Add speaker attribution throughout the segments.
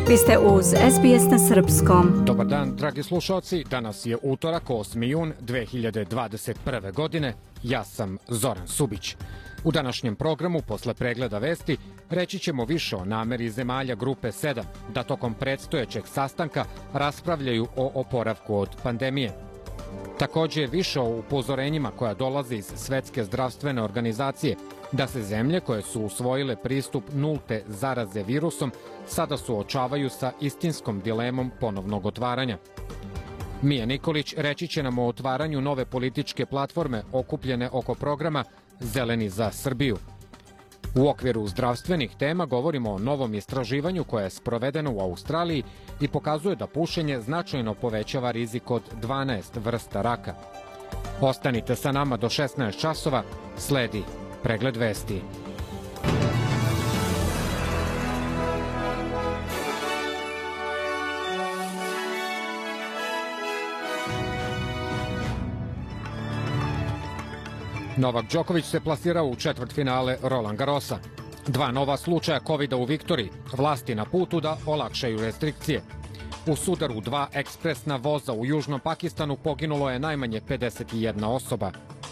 Speaker 1: Vi ste uz SBS na srpskom.
Speaker 2: Dobar dan, dragi slušalci. Danas je utorak, 8. jun 2021. godine. Ja sam Zoran Subić. U današnjem programu, posle pregleda vesti, reći ćemo više o nameri zemalja Grupe 7 da tokom predstojećeg sastanka raspravljaju o oporavku od pandemije. Također više o upozorenjima koja dolaze iz Svetske zdravstvene organizacije da se zemlje koje su usvojile pristup nulte zaraze virusom sada suočavaju sa istinskom dilemom ponovnog otvaranja. Mija Nikolić reći će nam o otvaranju nove političke platforme okupljene oko programa Zeleni za Srbiju. U okviru zdravstvenih tema govorimo o novom istraživanju koje je sprovedeno u Australiji i pokazuje da pušenje značajno povećava rizik od 12 vrsta raka. Ostanite sa nama do 16 časova, sledi pregled vesti. Novak Đoković se plasirao u četvrtfinale Roland Garrosa. 2 nova slučaja COVID-a u Viktoriji, vlasti na putu da olakšaju restrikcije. U sudaru 2 ekspresna voza u Južnom Pakistanu poginulo je najmanje 51 osoba.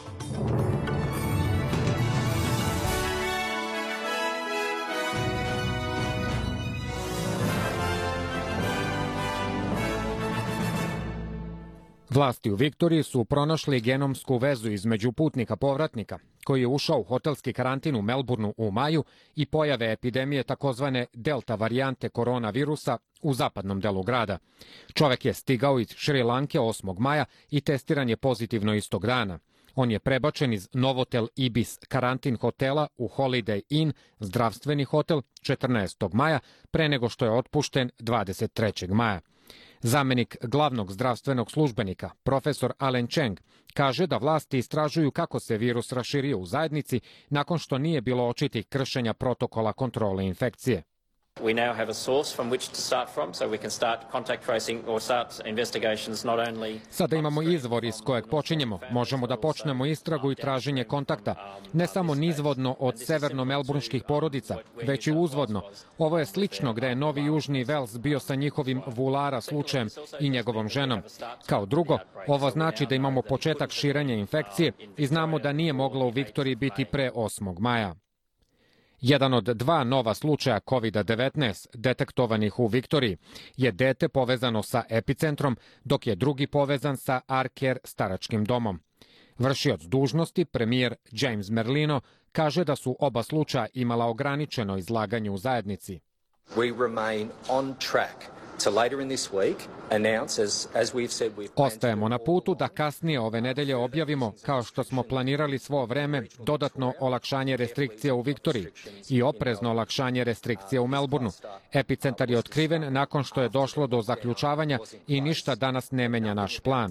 Speaker 2: Vlasti u Viktoriji su pronašli genomsku vezu između putnika povratnika, koji je ušao u hotelski karantin u Melbourneu u maju i pojave epidemije takozvane delta varijante koronavirusa u zapadnom delu grada. Čovek je stigao iz Šri Lanke 8. maja i testiran je pozitivno istog dana. On je prebačen iz Novotel Ibis karantin hotela u Holiday Inn, zdravstveni hotel, 14. maja, pre nego što je otpušten 23. maja. Zamenik glavnog zdravstvenog službenika, profesor Alan Cheng, kaže da vlasti istražuju kako se virus raširio u zajednici nakon što nije bilo očitih kršenja protokola kontrole infekcije.
Speaker 3: We now have a source from which to start from, so we can start contact tracing or start investigations not only...
Speaker 2: Sada imamo izvor iz kojeg počinjemo. Možemo da počnemo istragu i traženje kontakta. Ne samo nizvodno od severno-melburnških porodica, već i uzvodno. Ovo je slično gde je Novi Južni Vels bio sa njihovim Vulara slučajem i njegovom ženom. Kao drugo, ovo znači da imamo početak širenja infekcije i znamo da nije moglo u Viktoriji biti pre 8. maja. Jedan od 2 nova slučaja COVID-19 detektovanih u Viktoriji je dete povezano sa epicentrom, dok je drugi povezan sa Arcare staračkim domom. Vršioc dužnosti, premijer James Merlino, kaže da su oba slučaja imala ograničeno izlaganje u zajednici. Ostajemo na putu da kasnije ove nedelje objavimo, kao što smo planirali svo vreme, dodatno olakšanje restrikcija u Viktoriji i oprezno olakšanje restrikcija u Melbourneu. Epicentar je otkriven nakon što je došlo do zaključavanja i ništa danas ne menja naš plan.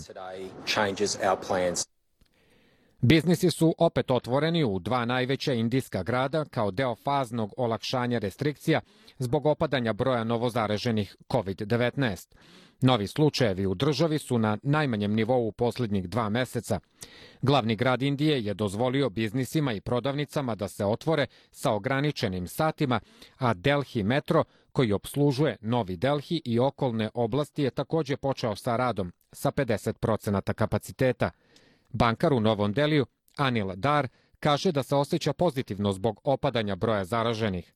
Speaker 2: Biznisi su opet otvoreni u 2 najveća indijska grada kao deo faznog olakšanja restrikcija zbog opadanja broja novozaraženih COVID-19. Novi slučajevi u državi su na najmanjem nivou u posljednjih 2 meseca. Glavni grad Indije je dozvolio biznisima i prodavnicama da se otvore sa ograničenim satima, a Delhi Metro, koji opslužuje Novi Delhi i okolne oblasti, je također počeo sa radom sa 50% kapaciteta. Bankar u Novom Deliju, Anil Dar, kaže da se osjeća pozitivno zbog opadanja broja zaraženih.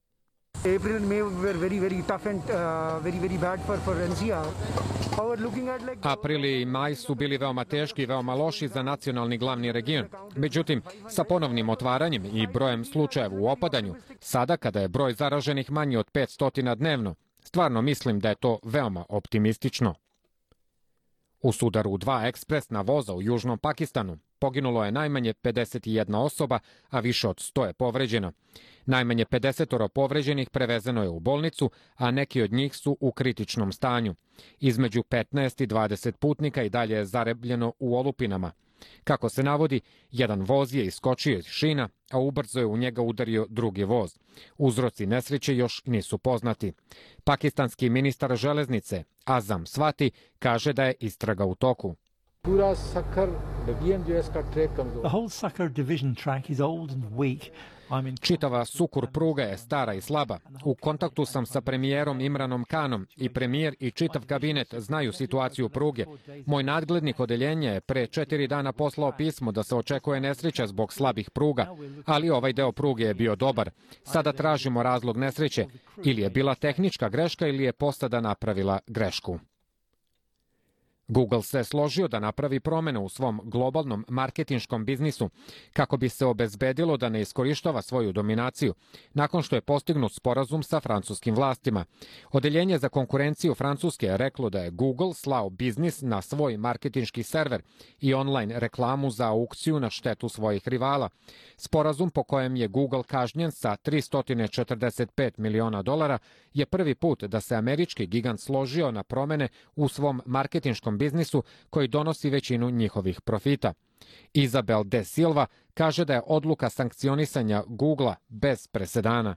Speaker 2: April i maj su bili veoma teški i veoma loši za nacionalni glavni region. Međutim, sa ponovnim otvaranjem i brojem slučajeva u opadanju, sada kada je broj zaraženih manji od 500 dnevno, stvarno mislim da je to veoma optimistično. U sudaru 2 ekspresna voza u Južnom Pakistanu poginulo je najmanje 51 osoba, a više od 100 je povređeno. Najmanje 50 povređenih prevezeno je u bolnicu, a neki od njih su u kritičnom stanju. Između 15 i 20 putnika i dalje je zarobljeno u olupinama. Kako se navodi, jedan voz je iskočio iz šina, a ubrzo je u njega udario drugi voz. Uzroci nesreće još nisu poznati. Pakistanski ministar železnice Azam Swati kaže da je istraga u toku.
Speaker 4: The whole Sakar division track is old and weak.
Speaker 2: Čitava sukur pruga je stara i slaba. U kontaktu sam sa premijerom Imranom Khanom i premijer i čitav kabinet znaju situaciju pruge. Moj nadglednik odeljenja je pre 4 dana poslao pismo da se očekuje nesreća zbog slabih pruga, ali ovaj deo pruge je bio dobar. Sada tražimo razlog nesreće. Ili je bila tehnička greška ili je posada napravila grešku. Google se složio da napravi promene u svom globalnom marketinškom biznisu kako bi se obezbedilo da ne iskorištava svoju dominaciju, nakon što je postignut sporazum sa francuskim vlastima. Odeljenje za konkurenciju Francuske je reklo da je Google slao biznis na svoj marketinški server i online reklamu za aukciju na štetu svojih rivala. Sporazum po kojem je Google kažnjen sa $345 miliona je prvi put da se američki gigant složio na promene u svom marketinškom biznisu koji donosi većinu njihovih profita. Isabel De Silva kaže da je odluka sankcionisanja Googlea bez presedana.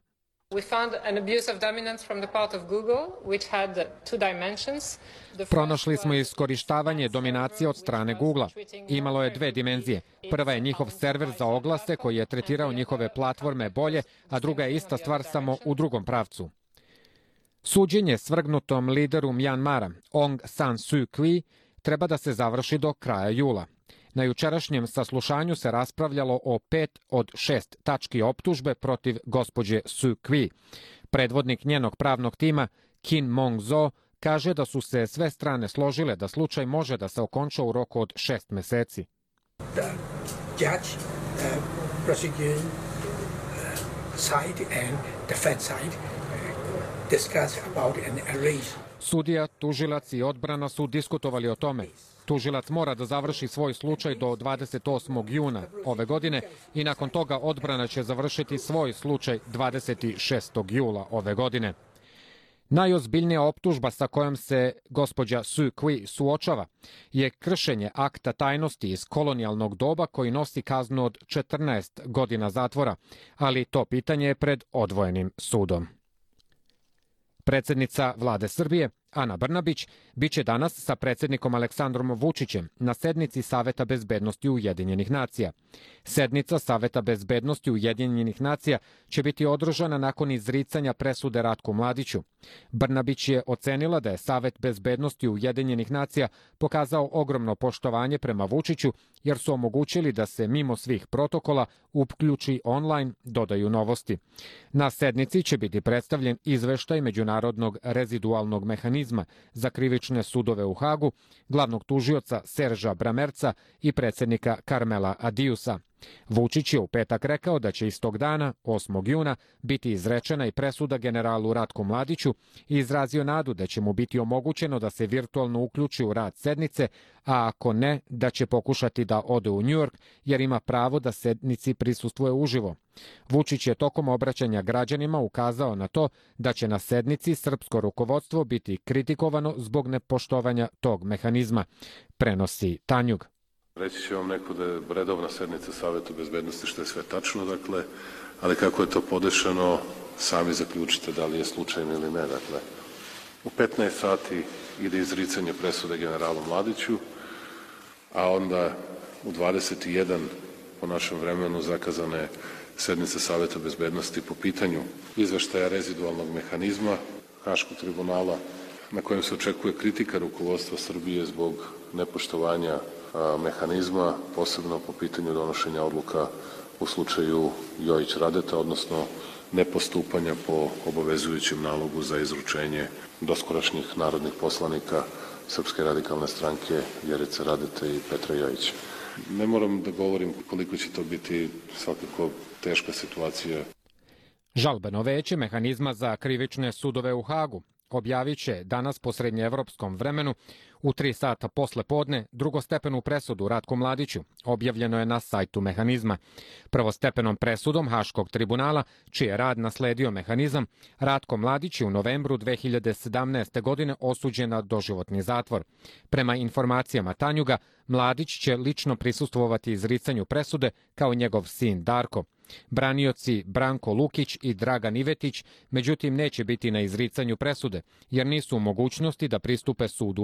Speaker 2: Pronašli smo iskorištavanje dominacije od strane Googlea. Imalo je 2 dimenzije. Prva je njihov server za oglase koji je tretirao njihove platforme bolje, a druga je ista stvar samo u drugom pravcu. Suđenje svrgnutom lideru Mjanmara, Aung San Suu Kyi, treba da se završi do kraja jula. Na jučerašnjem saslušanju se raspravljalo o 5 od 6 tački optužbe protiv gospođe Suu Kyi. Predvodnik njenog pravnog tima, Kin Mong Zo, kaže da su se sve strane složile da slučaj može da se okonča u roku od 6 meseci.
Speaker 4: The judge, prosecuting side and defense side discuss about an arrest.
Speaker 2: Sudija, tužilac i odbrana su diskutovali o tome. Tužilac mora da završi svoj slučaj do 28. juna ove godine i nakon toga odbrana će završiti svoj slučaj 26. jula ove godine. Najozbiljnija optužba sa kojom se gospođa Suu Kyi suočava je kršenje akta tajnosti iz kolonijalnog doba koji nosi kaznu od 14 godina zatvora, ali to pitanje je pred odvojenim sudom. Predsednica Vlade Srbije, Ana Brnabić, biće danas sa predsednikom Aleksandrom Vučićem na sednici Saveta bezbednosti Ujedinjenih nacija. Sednica Saveta bezbednosti Ujedinjenih nacija će biti održana nakon izricanja presude Ratku Mladiću. Brnabić je ocenila da je Savet bezbednosti Ujedinjenih nacija pokazao ogromno poštovanje prema Vučiću jer su omogućili da se mimo svih protokola uključi online, dodaju Novosti. Na sednici će biti predstavljen izveštaj Međunarodnog rezidualnog mehanizma za krivične sudove u Hagu, glavnog tužioca Serža Bramerca i predsednika Karmela Adiusa. Vučić je u petak rekao da će istog dana, 8. juna, biti izrečena i presuda generalu Ratku Mladiću i izrazio nadu da će mu biti omogućeno da se virtualno uključi u rad sednice, a ako ne, da će pokušati da ode u Njujork jer ima pravo da sednici prisustvuje uživo. Vučić je tokom obraćanja građanima ukazao na to da će na sednici srpsko rukovodstvo biti kritikovano zbog nepoštovanja tog mehanizma, prenosi Tanjug.
Speaker 5: Reći će vam neko da je redovna sednica Saveta bezbednosti, što je sve tačno, dakle, ali kako je to podešeno, sami zaključite da li je slučajno ili ne. Dakle, u 15 sati ide izricanje presude generalu Mladiću, a onda u 21 po našem vremenu zakazane sednice Saveta bezbednosti po pitanju izveštaja rezidualnog mehanizma Haškog tribunala, na kojem se očekuje kritika rukovodstva Srbije zbog nepoštovanja mehanizma, posebno po pitanju donošenja odluka u slučaju Jojić Radeta, odnosno nepostupanja po obavezujućem nalogu za izručenje doskorašnjih narodnih poslanika Srpske radikalne stranke Vjerice Radete i Petra Jojića. Ne moram da govorim koliko će to biti svakako teška situacija.
Speaker 2: Žalbeno veće mehanizma za krivične sudove u Hagu objavit će danas po srednjeevropskom vremenu u 3 sata posle podne drugostepenu presudu Ratku Mladiću. Objavljeno je na sajtu mehanizma. Prvostepenom presudom Haškog tribunala, čiji je rad nasledio mehanizam, Ratko Mladić je u novembru 2017. godine osuđen na doživotni zatvor. Prema informacijama Tanjuga, Mladić će lično prisustvovati izricanju presude kao njegov sin Darko. Branioci Branko Lukić i Dragan Ivetić, međutim, neće biti na izricanju presude, jer nisu u mogućnosti da pristupe sudu u Hagu,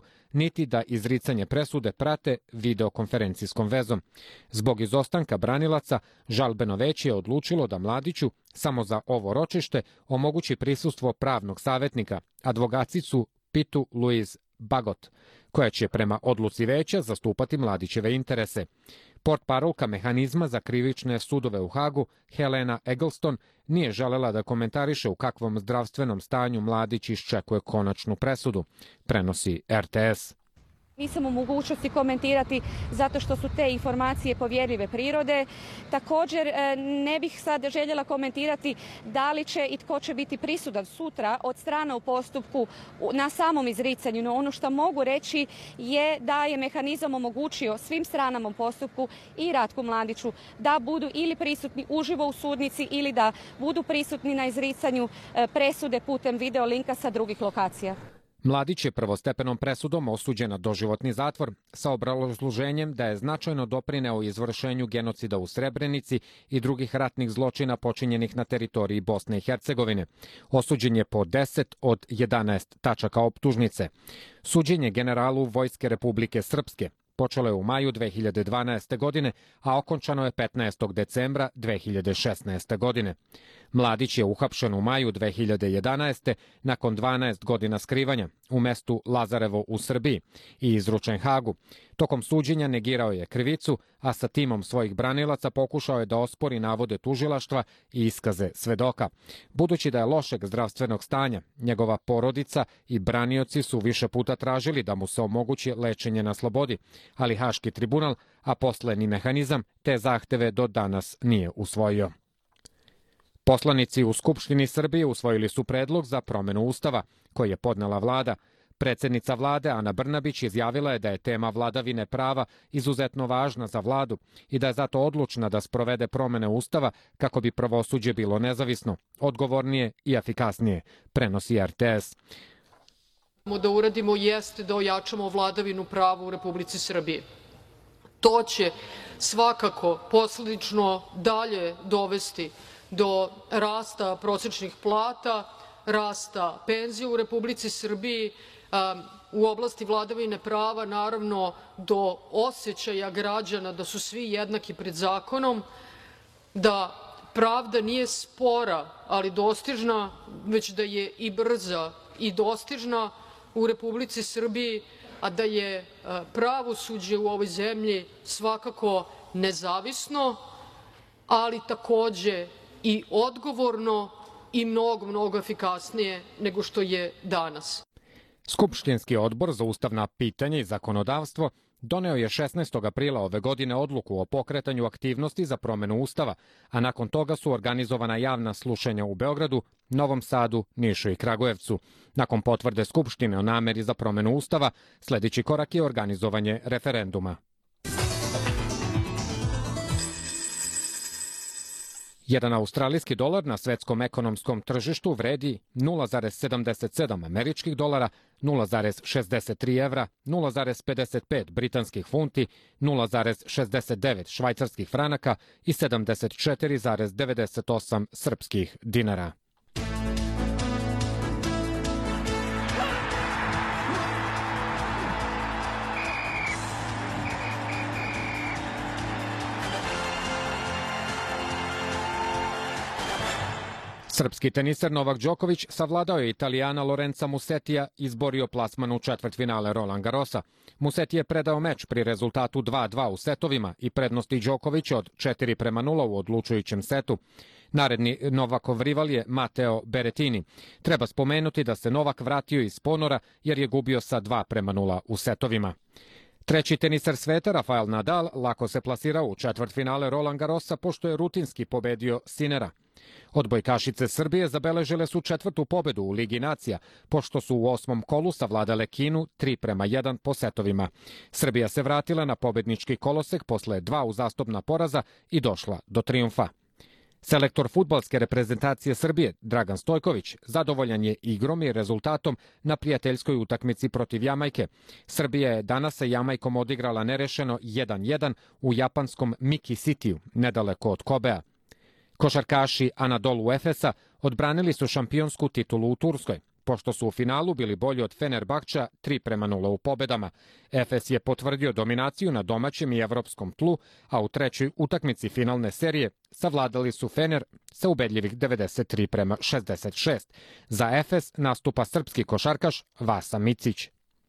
Speaker 2: niti da izricanje presude prate videokonferencijskom vezom. Zbog izostanka branilaca, žalbeno veće je odlučilo da Mladiću samo za ovo ročište omogući prisustvo pravnog savjetnika, advokacicu Pitu Louise Bagot, koja će prema odluci veća zastupati Mladićeve interese. Portparolka mehanizma za krivične sudove u Hagu, Helena Eggleston, nije želela da komentariše u kakvom zdravstvenom stanju Mladić iščekuje konačnu presudu, prenosi RTS.
Speaker 6: Nisam u mogućnosti komentirati zato što su te informacije povjerljive prirode. Također ne bih sad željela komentirati da li će i tko će biti prisudan sutra od strana u postupku na samom izricanju. No ono što mogu reći je da je mehanizam omogućio svim stranama u postupku i Ratku Mladiću da budu ili prisutni uživo u sudnici ili da budu prisutni na izricanju presude putem videolinka sa drugih lokacija.
Speaker 2: Mladić je prvostepenom presudom osuđen na doživotni zatvor sa obrazloženjem da je značajno doprineo izvršenju genocida u Srebrenici i drugih ratnih zločina počinjenih na teritoriji Bosne i Hercegovine. Osuđen je po 10 od 11 tačaka optužnice. Suđenje generalu Vojske Republike Srpske počelo je u maju 2012. godine, a okončano je 15. decembra 2016. godine. Mladić je uhapšen u maju 2011. nakon 12 godina skrivanja u mestu Lazarevo u Srbiji i izručen Hagu. Tokom suđenja negirao je krivicu, a sa timom svojih branilaca pokušao je da ospori navode tužilaštva i iskaze svedoka. Budući da je lošeg zdravstvenog stanja, njegova porodica i branioci su više puta tražili da mu se omogući lečenje na slobodi, ali Haški tribunal, a posle ni mehanizam, te zahteve do danas nije usvojio. Poslanici u Skupštini Srbije usvojili su predlog za promenu Ustava, koji je podnela vlada. Predsjednica vlade Ana Brnabić izjavila je da je tema vladavine prava izuzetno važna za vladu i da je zato odlučna da sprovede promene Ustava kako bi pravosuđe bilo nezavisno, odgovornije i efikasnije, prenosi RTS.
Speaker 7: Da uradimo jeste da ojačamo vladavinu prava u Republici Srbiji. To će svakako posledično dalje dovesti do rasta prosječnih plata, rasta penzija u Republici Srbiji, u oblasti vladavine prava, naravno do osjećaja građana da su svi jednaki pred zakonom, da pravda nije spora, ali dostižna, već da je i brza i dostižna u Republici Srbiji, a da je pravosuđe u ovoj zemlji svakako nezavisno, ali takođe i odgovorno i mnogo efikasnije nego što je danas.
Speaker 2: Skupštinski odbor za ustavna pitanja i zakonodavstvo doneo je 16. aprila ove godine odluku o pokretanju aktivnosti za promenu Ustava, a nakon toga su organizovana javna slušanja u Beogradu, Novom Sadu, Nišu i Kragujevcu. Nakon potvrde Skupštine o nameri za promenu Ustava, sledeći korak je organizovanje referenduma. Jedan australijski dolar na svetskom ekonomskom tržištu vredi 0,77 američkih dolara, 0,63 evra, 0,55 britanskih funti, 0,69 švajcarskih franaka i 74,98 srpskih dinara. Srpski teniser Novak Đoković savladao je Italijana Lorenza Musetija i izborio plasman u četvrtfinale Roland Garrosa. Musetti je predao meč pri rezultatu 2:2 u setovima i prednosti Đokovića od 4:0 u odlučujućem setu. Naredni Novakov rival je Matteo Berrettini. Treba spomenuti da se Novak vratio iz ponora jer je gubio sa 2:0 u setovima. Treći teniser sveta, Rafael Nadal, lako se plasirao u četvrtfinale Roland Garrosa pošto je rutinski pobedio Sinera. Odbojkašice Srbije zabeležile su četvrtu pobedu u Ligi nacija, pošto su u 8. kolu savladale Kinu 3:1 po setovima. Srbija se vratila na pobednički kolosek posle 2 uzastopna poraza i došla do trijumfa. Selektor fudbalske reprezentacije Srbije, Dragan Stojković, zadovoljan je igrom i rezultatom na prijateljskoj utakmici protiv Jamajke. Srbija je danas sa Jamajkom odigrala nerešeno 1:1 u japanskom Miki Cityu, nedaleko od Kobea. Košarkaši Anadolu Efesa odbranili su šampionsku titulu u Turskoj. pošto su u finalu bili bolji od Fenerbahča 3:0 u pobedama. Efes je potvrdio dominaciju na domaćem i evropskom tlu, a u trećoj utakmici finalne serije savladali su Fener sa ubedljivih 93:66. Za Efes nastupa srpski košarkaš Vasa Micić.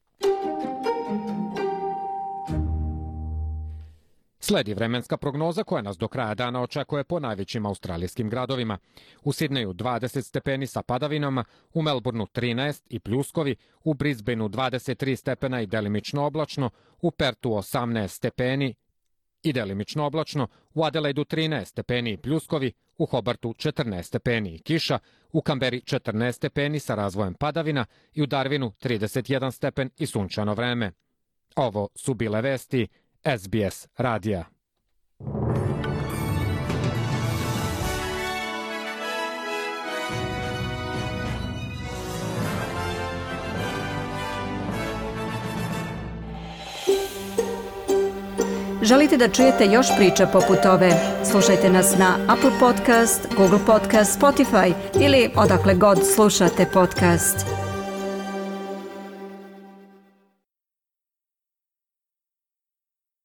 Speaker 2: Sledi vremenska prognoza koja nas do kraja dana očekuje po najvećim australijskim gradovima. U Sidneju 20 stepeni sa padavinama, u Melbourneu 13 i pljuskovi, u Brisbaneu 23 stepena i delimično oblačno, u Pertu 18 stepeni i delimično oblačno, u Adelaidu 13 stepeni i pljuskovi, u Hobartu 14 stepeni i kiša, u Kamberi 14 stepeni sa razvojem padavina i u Darwinu 31 stepen i sunčano vreme. Ovo su bile vesti SBS radija.
Speaker 1: Želite da čujete još priča poput ove? Slušajte nas na Apple Podcast, Google Podcast, Spotify ili odakle god slušate podcast.